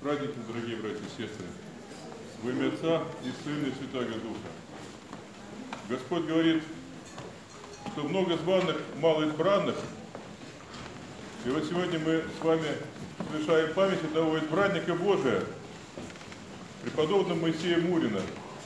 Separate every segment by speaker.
Speaker 1: Праздником, дорогие братья и сестры, во имя Отца и Сына и Святаго Духа. Господь говорит, что много званых, мало избранных. И вот сегодня мы с вами совершаем память одного избранника Божия, преподобного Моисея Мурина,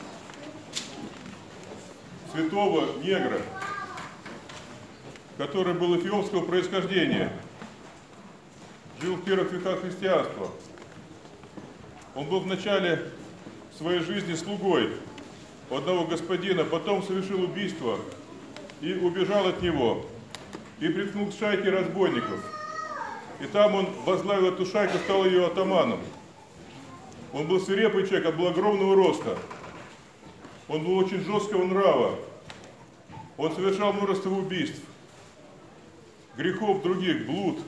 Speaker 1: святого негра, который был эфиопского происхождения, жил в первых веках христианства. Он был в начале своей жизни слугой у одного господина, потом совершил убийство и убежал от него, и приткнул к шайке разбойников. И там он возглавил эту шайку, стал ее атаманом. Он был свирепый человек, он был огромного роста. Он был очень жесткого нрава. Он совершал множество убийств, грехов других, блуд,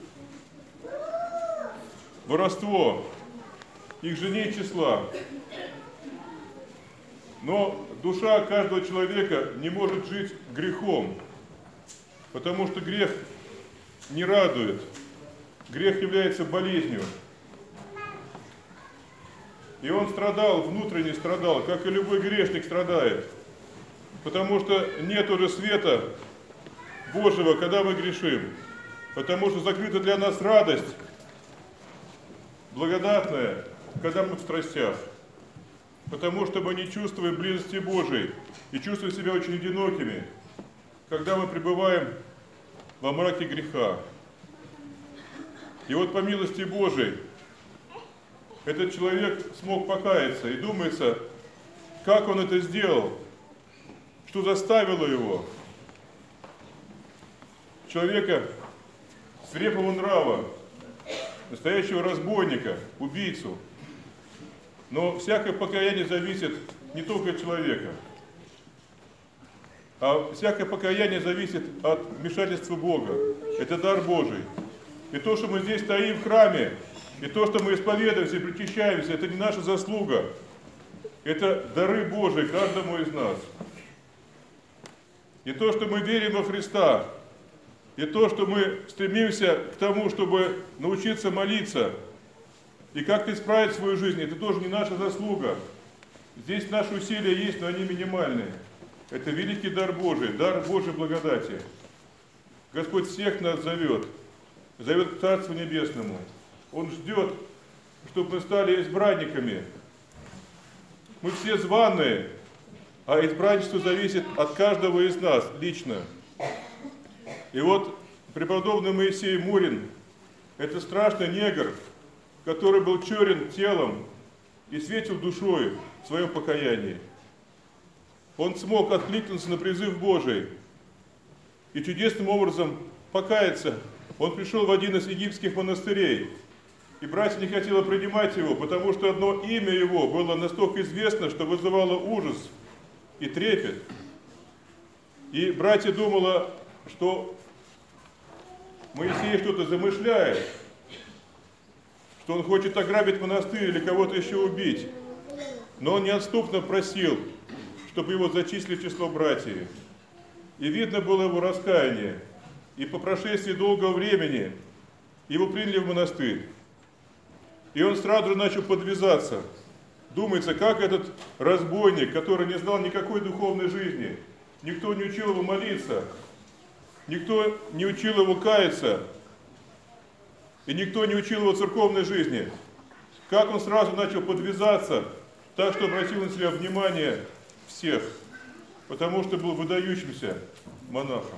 Speaker 1: воровство, их жене числа. Но душа каждого человека не может жить грехом, потому что грех не радует. Грех является болезнью. И он страдал, внутренне страдал, как и любой грешник страдает. Потому что нет уже света Божьего, когда мы грешим. Потому что закрыта для нас радость благодатная, когда мы в страстях. Потому что мы не чувствуем близости Божией и чувствуем себя очень одинокими, когда мы пребываем во мраке греха. И вот по милости Божией этот человек смог покаяться, и думается, как он это сделал, что заставило его, человека свирепого нрава, настоящего разбойника, убийцу. Но всякое покаяние зависит не только от человека, а всякое покаяние зависит от вмешательства Бога. Это дар Божий. И то, что мы здесь стоим в храме, и то, что мы исповедуемся и причащаемся, это не наша заслуга. Это дары Божии каждому из нас. И то, что мы верим во Христа, и то, что мы стремимся к тому, чтобы научиться молиться, и как-то исправить свою жизнь, это тоже не наша заслуга. Здесь наши усилия есть, но они минимальные. Это великий дар Божий, дар Божьей благодати. Господь всех нас зовет к Царству Небесному. Он ждет, чтобы мы стали избранниками. Мы все званые, а избранничество зависит от каждого из нас лично. И вот преподобный Моисей Мурин, это страшный негр, который был черен телом и светил душой в своем покаянии. Он смог откликнуться на призыв Божий и чудесным образом покаяться. Он пришел в один из египетских монастырей, и братья не хотели принимать его, потому что одно имя его было настолько известно, что вызывало ужас и трепет. И братья думали, что Моисей что-то замышляет, что он хочет ограбить монастырь или кого-то еще убить. Но он неотступно просил, чтобы его зачислили в число братьев. И видно было его раскаяние. И по прошествии долгого времени его приняли в монастырь. И он сразу же начал подвязаться. Думается, как этот разбойник, который не знал никакой духовной жизни, никто не учил его молиться, никто не учил его каяться, и никто не учил его церковной жизни. Как он сразу начал подвязаться, так что обратил на себя внимание всех, потому что был выдающимся монахом.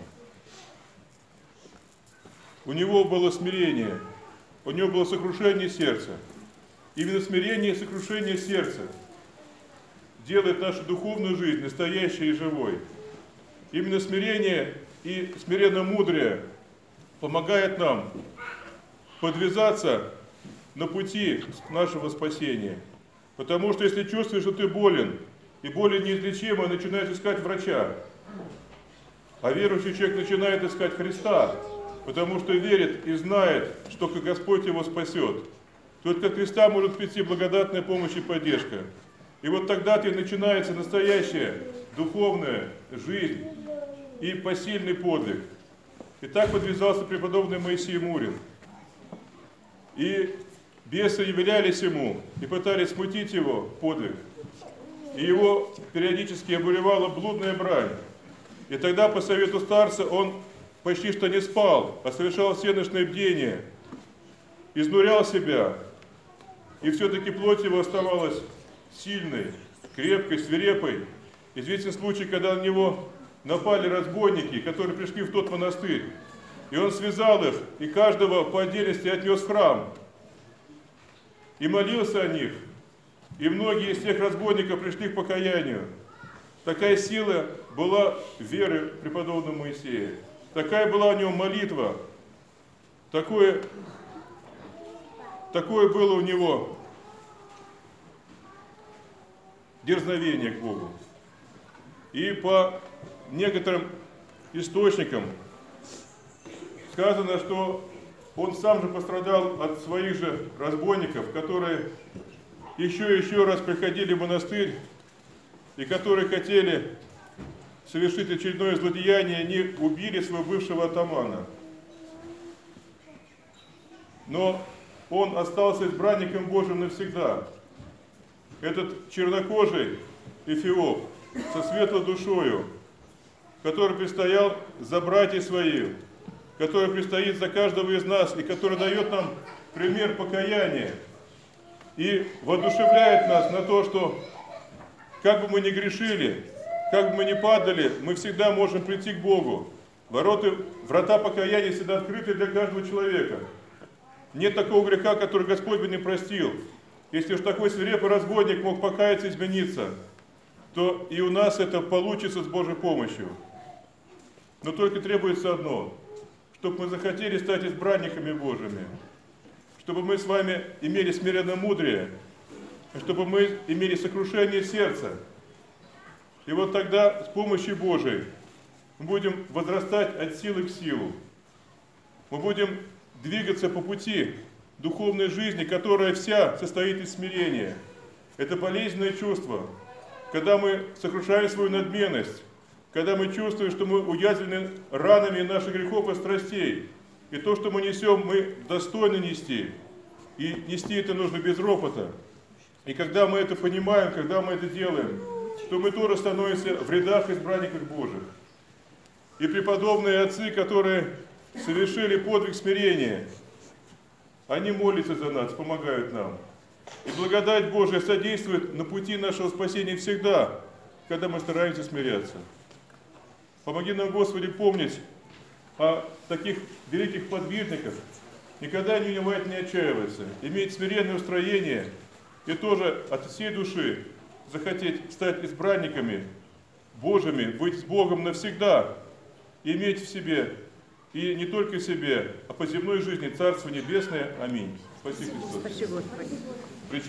Speaker 1: У него было смирение, у него было сокрушение сердца. Именно смирение и сокрушение сердца делает нашу духовную жизнь настоящей и живой. Именно смирение и смиренно-мудрее помогает нам подвязаться на пути нашего спасения. Потому что если чувствуешь, что ты болен, и болен неизлечима, начинаешь искать врача. А верующий человек начинает искать Христа, потому что верит и знает, что Господь его спасет. Только от Христа может прийти благодатная помощь и поддержка. И вот тогда-то и начинается настоящая духовная жизнь и посильный подвиг. И так подвязался преподобный Моисей Мурин. И бесы являлись ему и пытались смутить его подвиг. И его периодически обуревала блудная брань. И тогда по совету старца он почти что не спал, а совершал всеночное бдение, изнурял себя. И все-таки плоть его оставалась сильной, крепкой, свирепой. Известен случай, когда на него напали разбойники, которые пришли в тот монастырь. И он связал их, и каждого по отдельности отнес в храм. И молился о них. И многие из тех разбойников пришли к покаянию. Такая сила была веры преподобного Моисея. Такая была у него молитва. Такое было у него дерзновение к Богу. И по некоторым источникам сказано, что он сам же пострадал от своих же разбойников, которые еще и еще раз приходили в монастырь и которые хотели совершить очередное злодеяние, они убили своего бывшего атамана. Но он остался избранником Божьим навсегда. Этот чернокожий Эфиоп со светлой душою, который предстоял за братьев своих, который предстоит за каждого из нас и который дает нам пример покаяния и воодушевляет нас на то, что как бы мы ни грешили, как бы мы ни падали, мы всегда можем прийти к Богу. Врата покаяния всегда открыты для каждого человека. Нет такого греха, который Господь бы не простил. Если уж такой свирепый разбойник мог покаяться и измениться, то и у нас это получится с Божьей помощью. Но только требуется одно, чтобы мы захотели стать избранниками Божьими, чтобы мы с вами имели смиренное мудрее, чтобы мы имели сокрушение сердца. И вот тогда с помощью Божией мы будем возрастать от силы к силу. Мы будем двигаться по пути духовной жизни, которая вся состоит из смирения. Это болезненное чувство, когда мы сокрушаем свою надменность, когда мы чувствуем, что мы уязвлены ранами наших грехов и страстей. И то, что мы несем, мы достойны нести. И нести это нужно без ропота. И когда мы это понимаем, когда мы это делаем, то мы тоже становимся в рядах избранников Божьих. И преподобные отцы, которые совершили подвиг смирения, они молятся за нас, помогают нам. И благодать Божия содействует на пути нашего спасения всегда, когда мы стараемся смиряться. Помоги нам, Господи, помнить о таких великих подвижниках, никогда не унывать, не отчаиваться, иметь смиренное устроение и тоже от всей души захотеть стать избранниками Божьими, быть с Богом навсегда, иметь в себе, и не только в себе, а по земной жизни Царство Небесное. Аминь. Спасибо, Христос.
Speaker 2: Спасибо, Господи.